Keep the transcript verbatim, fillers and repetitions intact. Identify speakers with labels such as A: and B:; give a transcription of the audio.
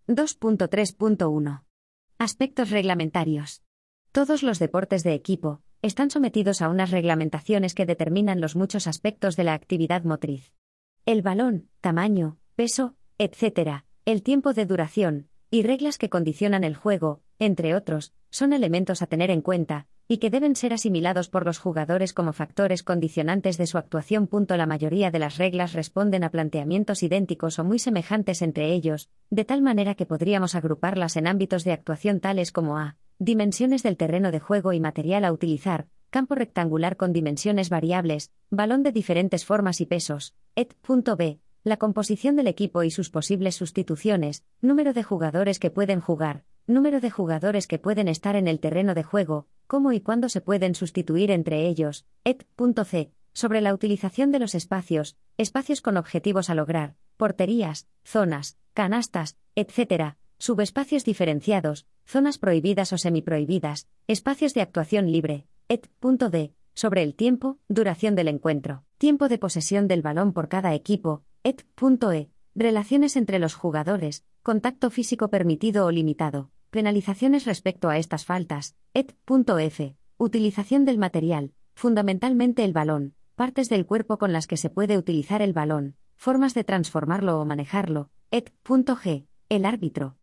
A: dos punto tres punto uno. Aspectos reglamentarios. Todos los deportes de equipo están sometidos a unas reglamentaciones que determinan los muchos aspectos de la actividad motriz. El balón, tamaño, peso, etcétera, el tiempo de duración, y reglas que condicionan el juego, entre otros, son elementos a tener en cuenta, y que deben ser asimilados por los jugadores como factores condicionantes de su actuación. La mayoría de las reglas responden a planteamientos idénticos o muy semejantes entre ellos, de tal manera que podríamos agruparlas en ámbitos de actuación tales como a. Dimensiones del terreno de juego y material a utilizar, campo rectangular con dimensiones variables, balón de diferentes formas y pesos, et. B. La composición del equipo y sus posibles sustituciones, número de jugadores que pueden jugar, número de jugadores que pueden estar en el terreno de juego, cómo y cuándo se pueden sustituir entre ellos, et. C. Sobre la utilización de los espacios, espacios con objetivos a lograr, porterías, zonas, canastas, etcétera, subespacios diferenciados, zonas prohibidas o semiprohibidas, espacios de actuación libre, et. D. Sobre el tiempo, duración del encuentro, tiempo de posesión del balón por cada equipo, et. E. Relaciones entre los jugadores, contacto físico permitido o limitado, penalizaciones respecto a estas faltas, et. F. Utilización del material, fundamentalmente el balón, partes del cuerpo con las que se puede utilizar el balón, formas de transformarlo o manejarlo, et. G. El árbitro.